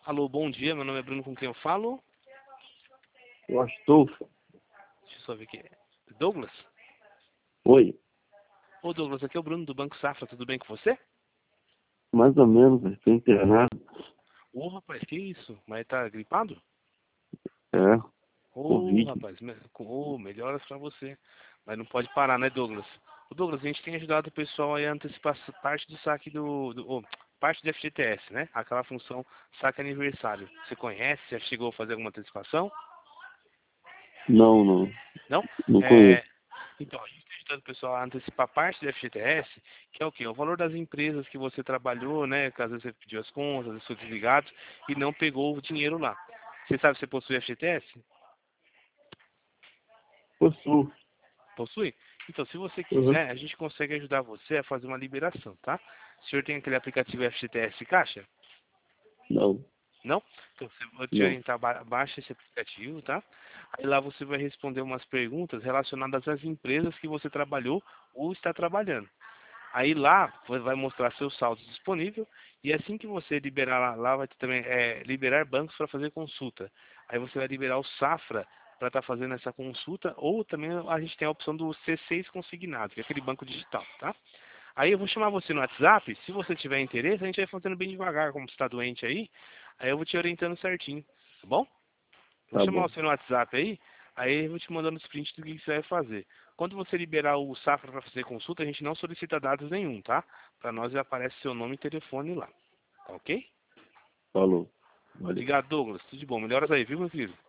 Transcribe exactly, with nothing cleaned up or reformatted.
Alô, bom dia, meu nome é Bruno, com quem eu falo? Eu Astolfo. Deixa eu só ver aqui. Douglas? Oi. Ô Douglas, aqui é o Bruno do Banco Safra, tudo bem com você? Mais ou menos, estou internado. Ô rapaz, que isso? Mas tá gripado? É, Ô Covid. rapaz, me... ô, melhoras pra você. Mas não pode parar, né, Douglas? Ô Douglas, a gente tem ajudado o pessoal aí a antecipar essa parte do saque do... do ô, parte do F G T S, né? Aquela função saque aniversário. Você conhece? Já chegou a fazer alguma antecipação? Não, não. Não? Não É, conheço. então, a gente está ajudando o pessoal a antecipar parte do F G T S, que é o quê? O valor das empresas que você trabalhou, né? Que às vezes você pediu as contas, às vezes foi desligado e não pegou o dinheiro lá. Você sabe se você possui F G T S? Possuo. Possui? Então, se você Uhum. quiser, a gente consegue ajudar você a fazer uma liberação, tá? O senhor tem aquele aplicativo F G T S Caixa? Não, Não? Então, você vou te não. orientar, ba- baixa esse aplicativo, tá? Aí lá você vai responder umas perguntas relacionadas às empresas que você trabalhou ou está trabalhando. Aí lá vai vai mostrar seus saldos disponíveis e assim que você liberar lá, lá vai ter também é, liberar bancos para fazer consulta. Aí você vai liberar o Safra para estar fazendo essa consulta ou também a gente tem a opção do C seis consignado, que é aquele banco digital, tá? Aí eu vou chamar você no WhatsApp, se você tiver interesse, a gente vai fazendo bem devagar, como você está doente aí, aí eu vou te orientando certinho, tá bom? Vou Tá chamar bom. você no WhatsApp aí, aí eu vou te mandando os prints do que você vai fazer. Quando você liberar o Safra para fazer consulta, a gente não solicita dados nenhum, tá? Para nós aparece seu nome e telefone lá, tá ok? Falou. Valeu. Obrigado, Douglas. Tudo de bom. Melhoras aí, viu, meu querido?